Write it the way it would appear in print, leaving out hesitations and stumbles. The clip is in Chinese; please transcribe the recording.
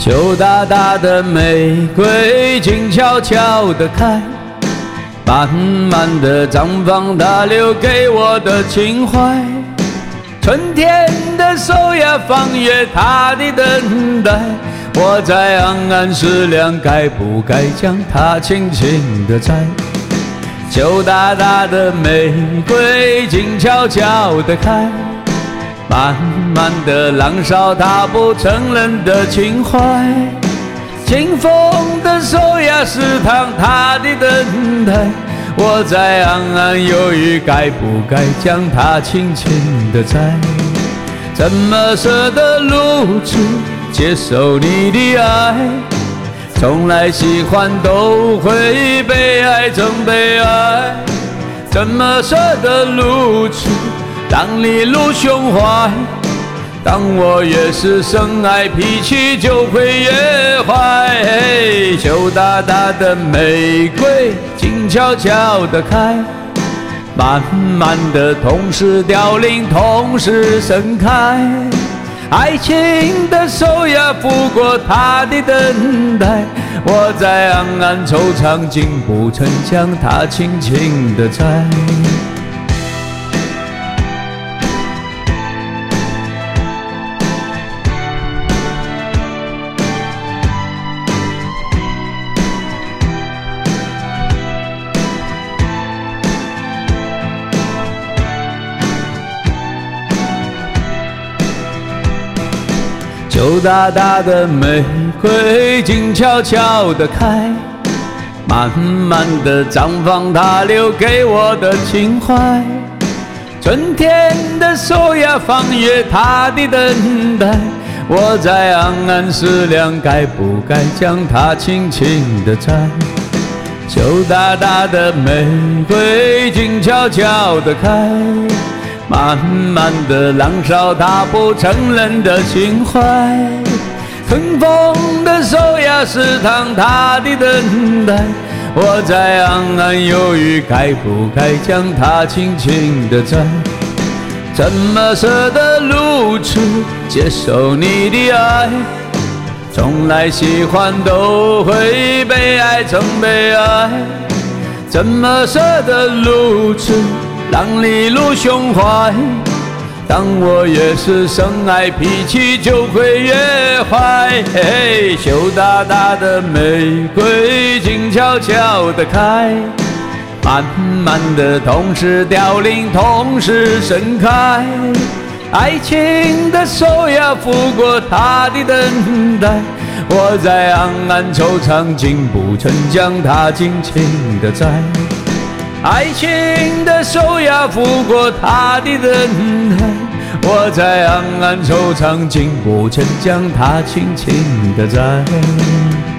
羞答答的玫瑰静悄悄地开，慢慢地绽放它留给我的情怀。春天的手呀，放越它的等待，我在暗暗思量，该不该将它轻轻地摘。羞答答的玫瑰静悄悄地开，慢慢的浪烧它不承认的情怀。清风的手呀，试探它的等待，我在暗暗犹豫，该不该将它轻轻地摘。怎么舍得如此接受你的爱，从来喜欢都会被爱成悲哀。怎么舍得如此让你入胸怀，当我越是深爱，脾气就会越坏。羞答答的玫瑰静悄悄地开，慢慢的同时凋零，同时盛开。爱情的手呀，拂过它的等待，我在暗暗惆怅，竟不曾将它轻轻地摘。羞答答的玫瑰静悄悄地开，慢慢地绽放它留给我的情怀。春天的手呀，放越它的等待，我在暗暗思量，该不该将它轻轻地摘。羞答答的玫瑰静悄悄地开，慢慢的浪烧它不承认的情怀。春风的手呀，试探它的等待，我在暗暗犹豫，该不该将它轻轻地摘。怎么舍得如此接受你的爱，从来喜欢都会被爱成悲哀。怎么舍得如此让你入胸怀，当我越是深爱，脾气就会越坏。羞答答的玫瑰静悄悄地开，慢慢的同时凋零，同时盛开。爱情的手呀，拂过它的等待，我在暗暗惆怅，竟不曾将它轻轻地摘。爱情的手呀，拂过它的等待，我在暗暗惆怅，竟不曾将它轻轻地摘。